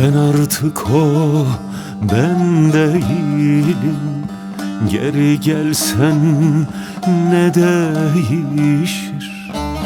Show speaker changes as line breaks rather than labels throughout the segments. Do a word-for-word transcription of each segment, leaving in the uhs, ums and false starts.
Ben artık o ben değilim. Geri gelsen ne değişir?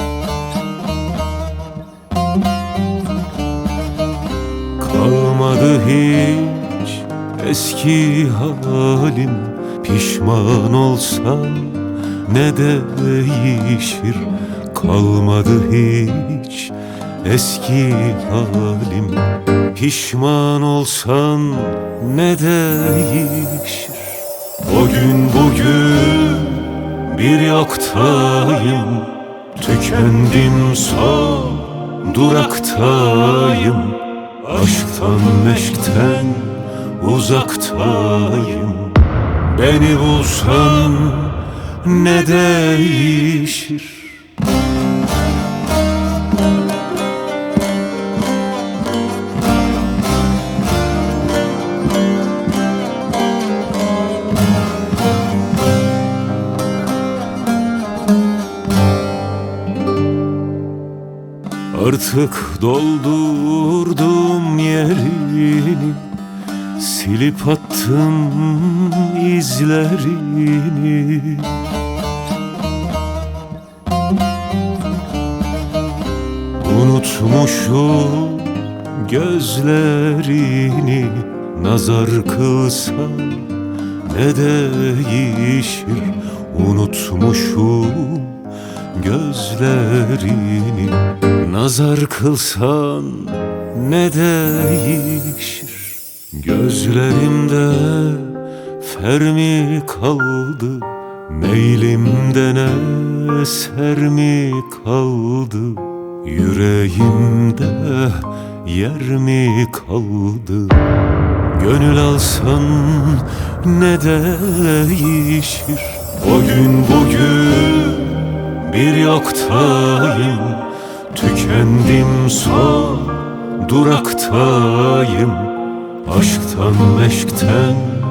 Kalmadı hiç eski halim. Pişman olsam ne değişir? Kalmadı hiç eski halim. Pişman olsan ne değişir? O gün bugün bir yoktayım. Tükendim, son duraktayım. Aşktan meşkten uzaktayım. Beni bulsan ne değişir? Artık doldurdum yerini, silip attım izlerini. Unutmuşum gözlerini. Nazar kılsam ne değişir? Unutmuşum gözlerini. Nazar kılsan ne değişir? Gözlerimde fer mi kaldı? Meylimde ne eser mi kaldı? Yüreğimde yer mi kaldı? Gönül alsan ne değişir? O gün bugün bir yoktayım. Tükendim, son duraktayım. Aşktan meşkten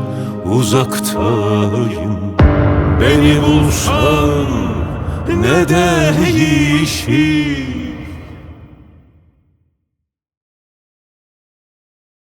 uzaktayım. Beni bulsan ne değişir?